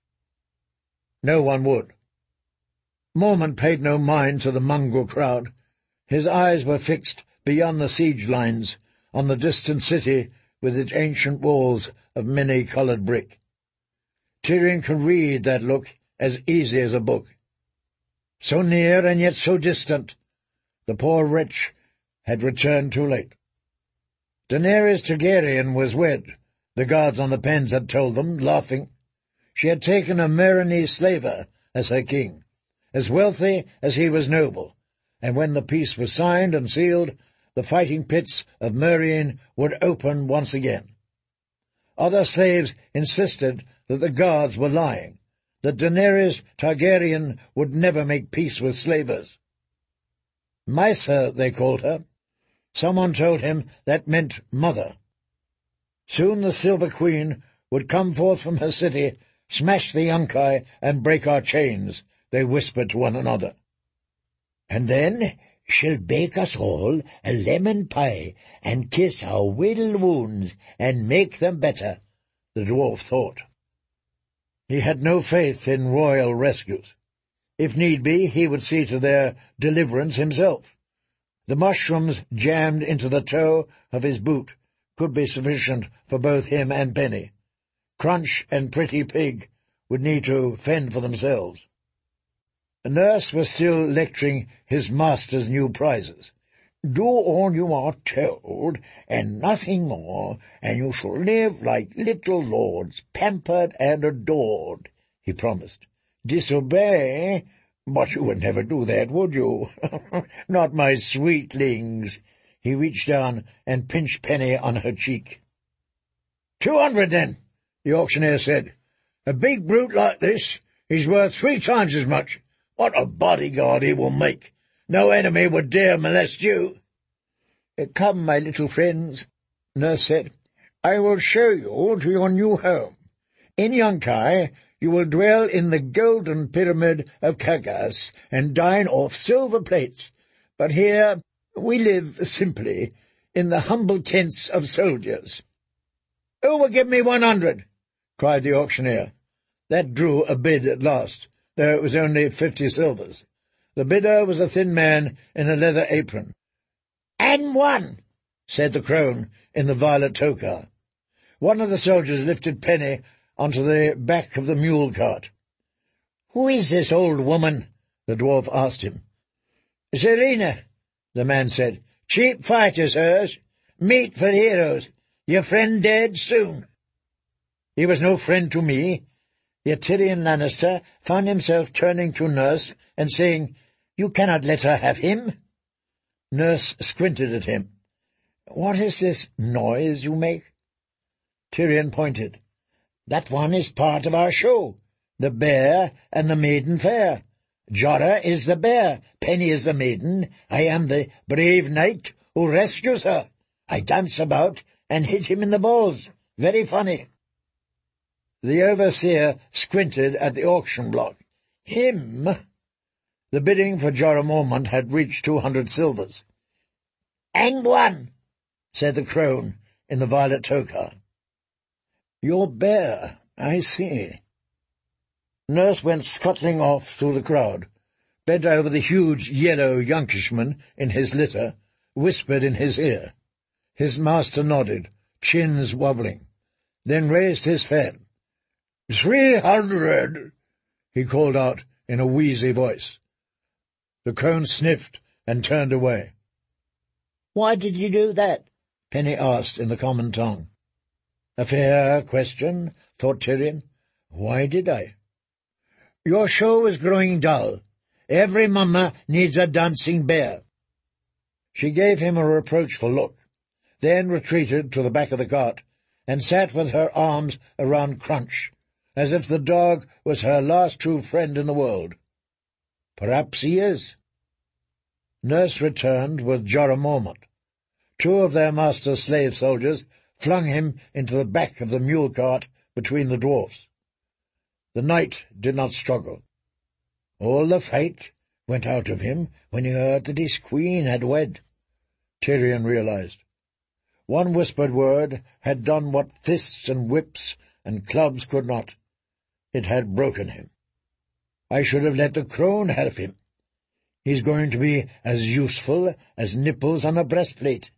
No one would. Mormont paid no mind to the mongrel crowd. His eyes were fixed beyond the siege lines on the distant city with its ancient walls of many-coloured brick. Tyrion could read that look as easy as a book. So near and yet so distant. The poor wretch had returned too late. Daenerys Targaryen was wed, the guards on the pens had told them, laughing. She had taken a Meereni slaver as her king, as wealthy as he was noble, and when the peace was signed and sealed, the fighting pits of Meereen would open once again. Other slaves insisted that the guards were lying, that Daenerys Targaryen would never make peace with slavers. Maisa, they called her. Someone told him that meant mother. Soon the Silver Queen would come forth from her city, smash the Yunkai, and break our chains, they whispered to one another. And then she'll bake us all a lemon pie, and kiss our whittle wounds, and make them better, the dwarf thought. He had no faith in royal rescues. If need be, he would see to their deliverance himself. The mushrooms jammed into the toe of his boot could be sufficient for both him and Penny. Crunch and Pretty Pig would need to fend for themselves. The nurse was still lecturing his master's new prizes. "Do all you are told, and nothing more, and you shall live like little lords, pampered and adored," he promised. "Disobey? But you would never do that, would you? Not my sweetlings." He reached down and pinched Penny on her cheek. Two hundred, then," the auctioneer said. "A big brute like this is worth three times as much. What a bodyguard he will make! No enemy would dare molest you." "Come, my little friends," Nurse said. "I will show you to your new home. In Yunkai you will dwell in the golden pyramid of Kagas and dine off silver plates. But here we live simply in the humble tents of soldiers." "Who will give me one hundred?" cried the auctioneer. That drew a bid at last, though it was only fifty silvers. The bidder was a thin man in a leather apron. "And one," said the crone in the violet toga. One of the soldiers lifted Penny onto the back of the mule cart. "Who is this old woman?" the dwarf asked him. "Serena," the man said. "Cheap fighters, hers. Meat for heroes. Your friend dead soon." He was no friend to me. Yet Tyrion Lannister found himself turning to Nurse and saying, "You cannot let her have him." Nurse squinted at him. "What is this noise you make?" Tyrion pointed. "That one is part of our show, the bear and the maiden fair. Jorah is the bear, Penny is the maiden. I am the brave knight who rescues her. I dance about and hit him in the balls. Very funny." The overseer squinted at the auction block. "Him?" The bidding for Jorah Mormont had reached two hundred silvers. "And one," said the crone in the violet toga. "Your bear, I see." Nurse went scuttling off through the crowd, bent over the huge yellow Yonkishman in his litter, whispered in his ear. His master nodded, chins wobbling, then raised his fan. "Three hundred! he called out in a wheezy voice. The crone sniffed and turned away. "Why did you do that?" Penny asked in the common tongue. A fair question, thought Tyrion. Why did I? "Your show is growing dull. Every mummer needs a dancing bear." She gave him a reproachful look, then retreated to the back of the cart, and sat with her arms around Crunch, as if the dog was her last true friend in the world. Perhaps he is. Nurse returned with Jorah Mormont. Two of their master's slave soldiers flung him into the back of the mule cart between the dwarfs. The knight did not struggle. All the fight went out of him when he heard that his queen had wed, Tyrion realized. One whispered word had done what fists and whips and clubs could not. It had broken him. I should have let the crone have him. He's going to be as useful as nipples on a breastplate.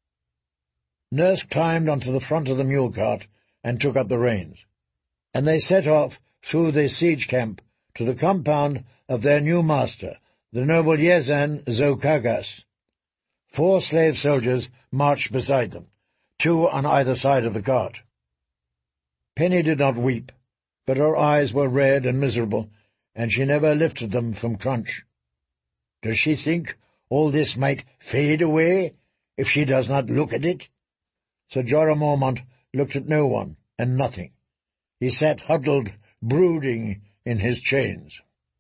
Nurse climbed onto the front of the mule cart and took up the reins, and they set off through the siege camp to the compound of their new master, the noble Yezzan Zo-Khagas. Four slave soldiers marched beside them, two on either side of the cart. Penny did not weep, but her eyes were red and miserable, and she never lifted them from Crunch. Does she think all this might fade away if she does not look at it? Sir Jorah Mormont looked at no one and nothing. He sat huddled, brooding in his chains.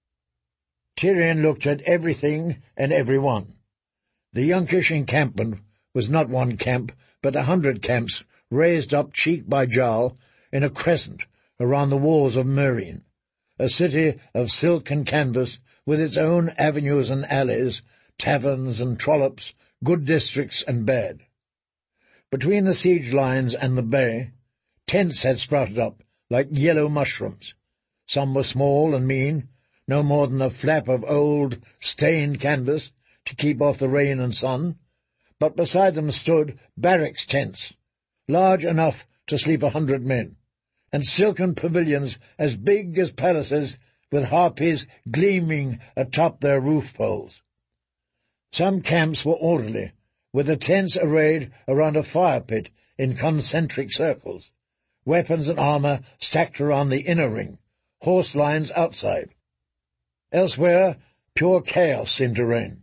Tyrion looked at everything and every one. The Yunkish encampment was not one camp, but a hundred camps raised up cheek by jowl in a crescent around the walls of Meereen, a city of silk and canvas with its own avenues and alleys, taverns and trollops, good districts and bad. Between the siege lines and the bay, tents had sprouted up like yellow mushrooms. Some were small and mean, no more than a flap of old, stained canvas to keep off the rain and sun, but beside them stood barracks tents, large enough to sleep a hundred men, and silken pavilions as big as palaces with harpies gleaming atop their roof poles. Some camps were orderly, with the tents arrayed around a fire-pit in concentric circles, weapons and armour stacked around the inner ring, horse lines outside. Elsewhere, pure chaos seemed to reign.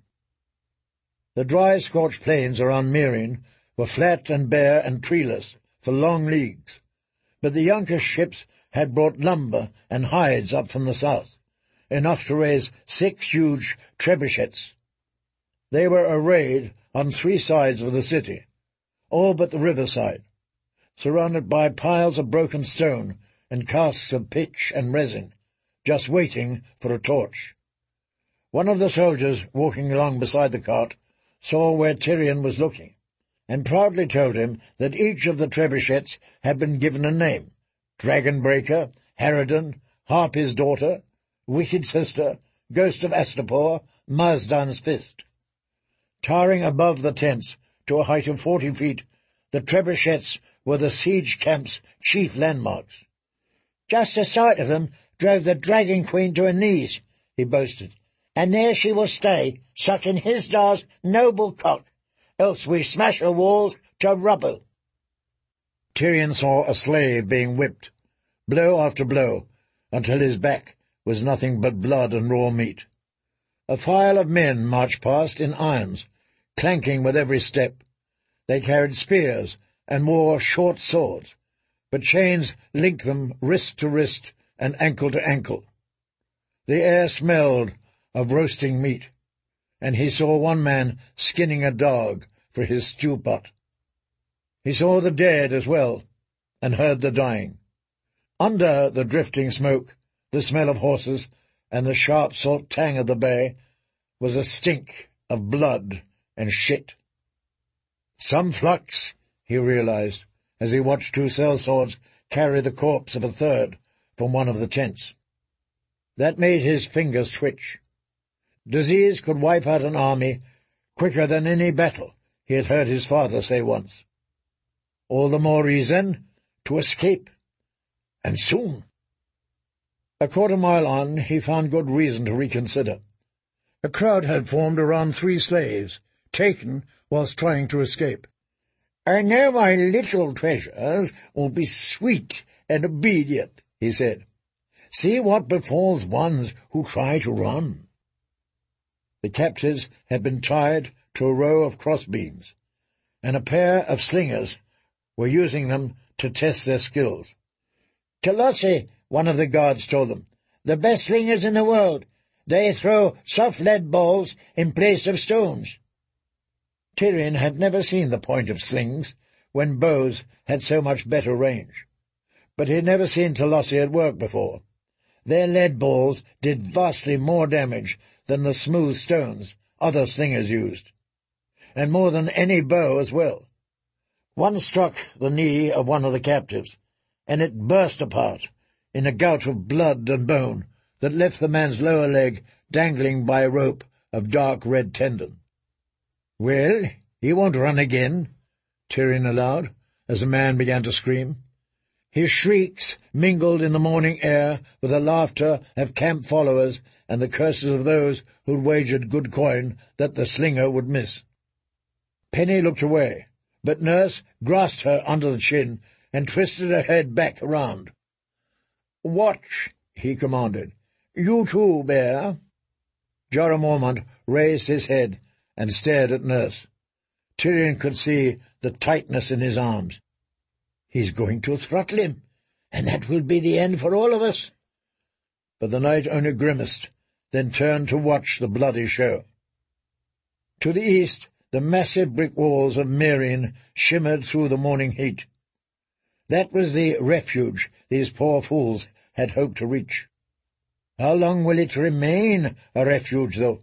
The dry, scorched plains around Meereen were flat and bare and treeless for long leagues, but the Yunkish ships had brought lumber and hides up from the south, enough to raise six huge trebuchets. They were arrayed on three sides of the city, all but the riverside, surrounded by piles of broken stone and casks of pitch and resin, just waiting for a torch. One of the soldiers walking along beside the cart saw where Tyrion was looking, and proudly told him that each of the trebuchets had been given a name: Dragonbreaker, Harridan, Harpy's Daughter, Wicked Sister, Ghost of Astapor, Mazdan's Fist. Towering above the tents to a height of forty feet, the trebuchets were the siege camp's chief landmarks. "Just the sight of them drove the Dragon Queen to her knees," he boasted, "and there she will stay, sucking Hizdar's noble cock, else we smash her walls to rubble." Tyrion saw a slave being whipped, blow after blow, until his back was nothing but blood and raw meat. A file of men marched past in irons, clanking with every step. They carried spears and wore short swords, but chains linked them wrist to wrist and ankle to ankle. The air smelled of roasting meat, and he saw one man skinning a dog for his stew pot. He saw the dead as well, and heard the dying. Under the drifting smoke, the smell of horses, and the sharp salt tang of the bay, was a stink of blood and shit. Some flux, he realized, as he watched two sellswords carry the corpse of a third from one of the tents. That made his fingers twitch. Disease could wipe out an army quicker than any battle, he had heard his father say once. All the more reason to escape, and soon. A quarter mile on, he found good reason to reconsider. A crowd had formed around three slaves, taken whilst trying to escape. "I know my little treasures will be sweet and obedient," he said. "See what befalls ones who try to run." The captives had been tied to a row of crossbeams, and a pair of slingers were using them to test their skills. "Colossi," one of the guards told them, "the best slingers in the world. They throw soft lead balls in place of stones." Tyrion had never seen the point of slings when bows had so much better range, but he had never seen Colossi at work before. Their lead balls did vastly more damage than the smooth stones other slingers used, and more than any bow as well. One struck the knee of one of the captives, and it burst apart in a gout of blood and bone that left the man's lower leg dangling by a rope of dark red tendon. "Well, he won't run again," Tyrion allowed, as the man began to scream. His shrieks mingled in the morning air with the laughter of camp followers and the curses of those who'd wagered good coin that the slinger would miss. Penny looked away, but Nurse grasped her under the chin and twisted her head back around. "Watch," he commanded. "You too, Bear." Jorah Mormont raised his head and stared at Nurse. Tyrion could see the tightness in his arms. "He's going to throttle him, and that will be the end for all of us." But the knight only grimaced, then turned to watch the bloody show. To the east, the massive brick walls of Meereen shimmered through the morning heat. That was the refuge these poor fools had hoped to reach. How long will it remain a refuge, though?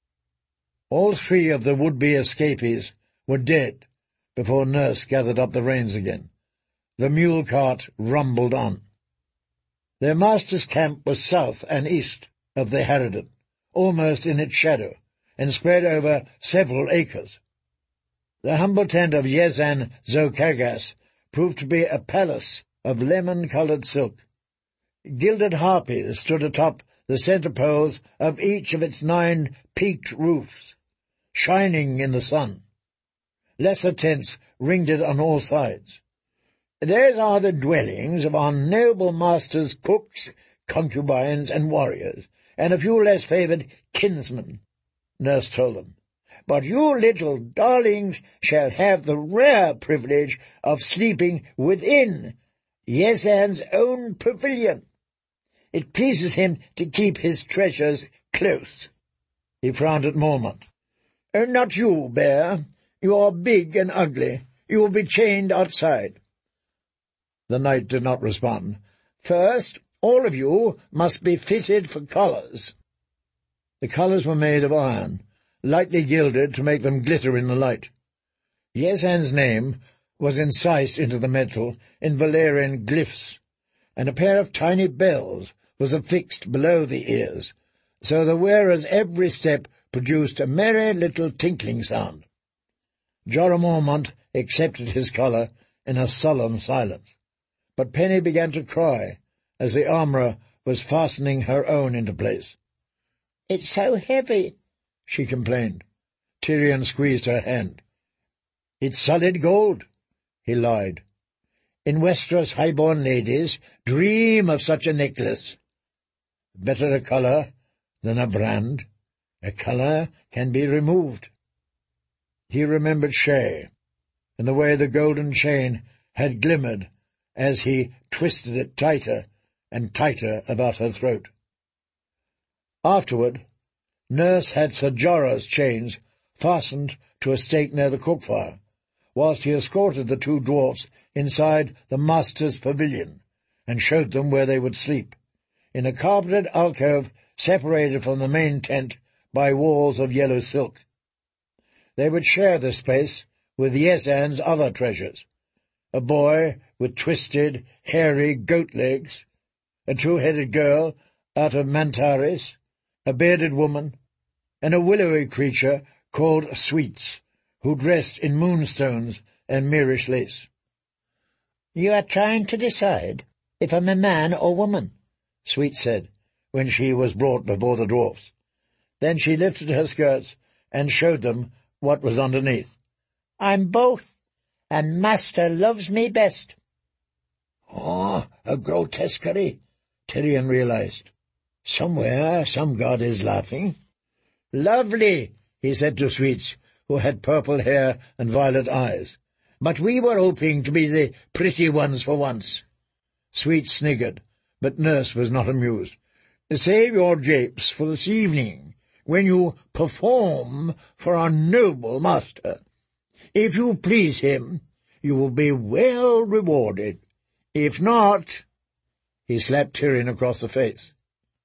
All three of the would-be escapees were dead before Nurse gathered up the reins again. The mule cart rumbled on. Their master's camp was south and east of the Harridan, almost in its shadow, and spread over several acres. The humble tent of Yezan Zo-Khagas proved to be a palace of lemon-coloured silk. Gilded harpies stood atop the centre poles of each of its nine peaked roofs, shining in the sun. Lesser tents ringed it on all sides. "Those are the dwellings of our noble master's cooks, concubines, and warriors, and a few less favoured kinsmen," Nurse told them. "But you little darlings shall have the rare privilege of sleeping within Yezan's own pavilion. It pleases him to keep his treasures close." He frowned at Mormont. "Oh, not you, Bear. You are big and ugly. You will be chained outside." The knight did not respond. "First, all of you must be fitted for collars." The collars were made of iron, lightly gilded to make them glitter in the light. Yezan's name was incised into the metal in Valyrian glyphs, and a pair of tiny bells was affixed below the ears, so the wearer's every step produced a merry little tinkling sound. Jorah Mormont accepted his collar in a sullen silence, but Penny began to cry as the armourer was fastening her own into place. "It's so heavy," she complained. Tyrion squeezed her hand. "It's solid gold," he lied. "In Westeros high-born ladies dream of such a necklace. Better a colour than a brand. A colour can be removed." He remembered Shay, and the way the golden chain had glimmered as he twisted it tighter and tighter about her throat. Afterward, Nurse had Sir Jorah's chains fastened to a stake near the cook-fire, whilst he escorted the two dwarfs inside the master's pavilion and showed them where they would sleep, in a carpeted alcove separated from the main tent by walls of yellow silk. They would share this space with Yezan's other treasures, a boy with twisted, hairy goat legs, a two-headed girl out of Mantaris, a bearded woman, and a willowy creature called Sweets, who dressed in moonstones and Myrish lace. "You are trying to decide if I'm a man or woman," Sweet said, when she was brought before the dwarfs. Then she lifted her skirts and showed them what was underneath. "I'm both, and master loves me best." "Oh, a grotesquerie," Tyrion realized. Somewhere some god is laughing. "Lovely," he said to Sweets, who had purple hair and violet eyes. "But we were hoping to be the pretty ones for once." Sweet sniggered, but Nurse was not amused. "Save your japes for this evening, when you perform for our noble master. If you please him, you will be well rewarded. If not—" He slapped Tyrion across the face.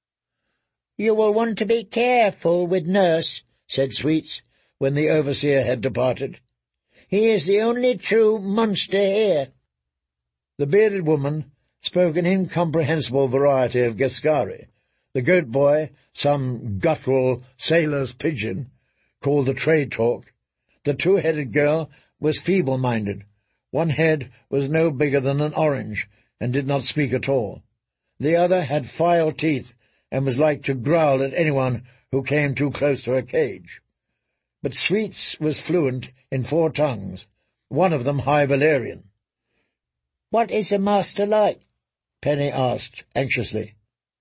"You will want to be careful with Nurse," said Sweets, when the overseer had departed. "He is the only true monster here." The bearded woman spoke an incomprehensible variety of Geskari. The goat boy, some guttural sailor's pidgin, called the trade talk. The two-headed girl was feeble-minded. One head was no bigger than an orange, and did not speak at all. The other had file teeth, and was like to growl at anyone who came too close to her cage. But Sweets was fluent in four tongues, one of them High Valyrian. "What is the master like?" Penny asked anxiously.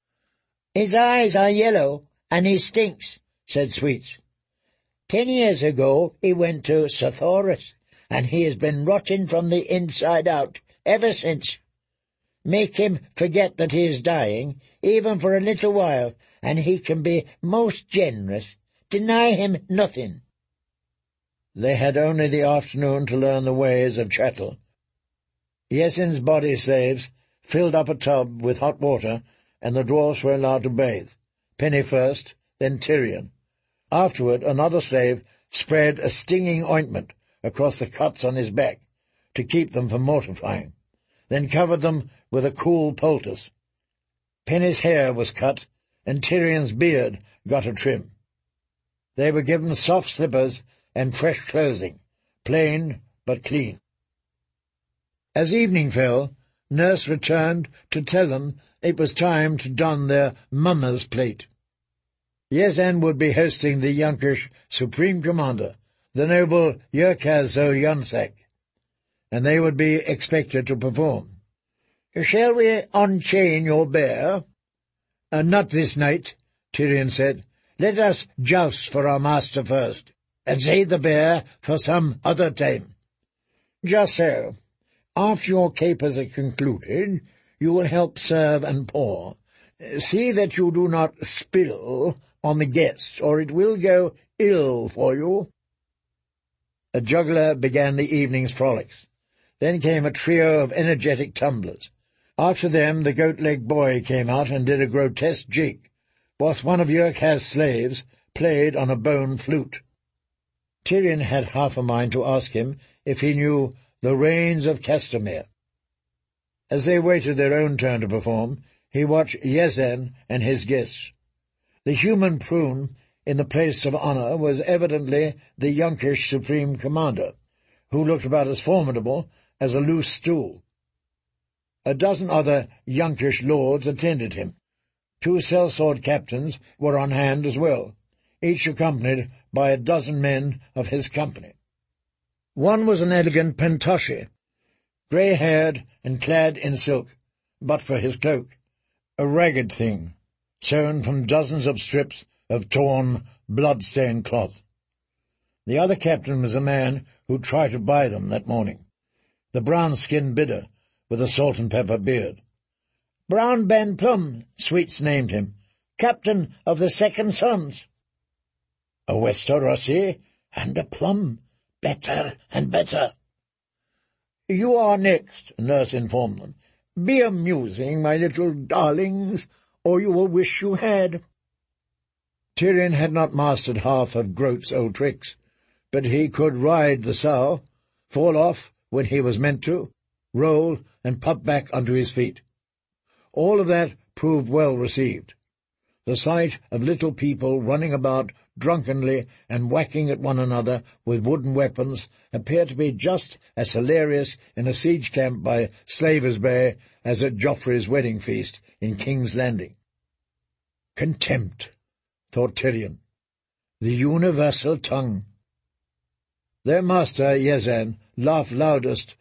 "His eyes are yellow, and he stinks," said Sweets. Ten years ago he went to Sothoris, and he has been rotting from the inside out ever since. Make him forget that he is dying, even for a little while, and he can be most generous. Deny him nothing." They had only the afternoon to learn the ways of Chattel. Yesen's body slaves filled up a tub with hot water, and the dwarfs were allowed to bathe. Penny first, then Tyrion. Afterward another slave spread a stinging ointment across the cuts on his back, to keep them from mortifying, then covered them with a cool poultice. Penny's hair was cut, and Tyrion's beard got a trim. They were given soft slippers and fresh clothing, plain but clean. As evening fell, Nurse returned to tell them it was time to don their mummer's plate. Yesen would be hosting the Yunkish Supreme Commander, the noble Yurkaz Yunsak, and they would be expected to perform. "Shall we unchain your bear?" Uh, "Not this night," Tyrion said. "Let us joust for our master first, and save the bear for some other time." "Just so. After your capers are concluded, you will help serve and pour. See that you do not spill on the guests, or it will go ill for you." A juggler began the evening's frolics. Then came a trio of energetic tumblers. After them the goat-legged boy came out and did a grotesque jig, whilst one of Yurkaz's slaves played on a bone flute. Tyrion had half a mind to ask him if he knew the Rains of Castamere. As they waited their own turn to perform, he watched Yesen and his guests. The human prune in the place of honour was evidently the Yunkish Supreme Commander, who looked about as formidable as a loose stool. A dozen other Yunkish lords attended him. Two sellsword captains were on hand as well, each accompanied by a dozen men of his company. One was an elegant Pentoshi, grey-haired and clad in silk, but for his cloak, a ragged thing, sewn from dozens of strips of torn, blood-stained cloth. The other captain was a man who tried to buy them that morning, the brown-skinned bidder with a salt-and-pepper beard. Brown Ben Plum, Sweets named him, captain of the Second Sons. A Westerosi and a Plum, better and better. You are next, Nurse informed them. Be amusing, my little darlings, or you will wish you had. Tyrion had not mastered half of Groat's old tricks, but he could ride the sow, fall off when he was meant to, roll and pop back onto his feet. All of that proved well received. The sight of little people running about drunkenly and whacking at one another with wooden weapons appeared to be just as hilarious in a siege camp by Slaver's Bay as at Joffrey's wedding feast in King's Landing. Contempt, thought Tyrion, the universal tongue. Their master, Yezzan, laughed loudest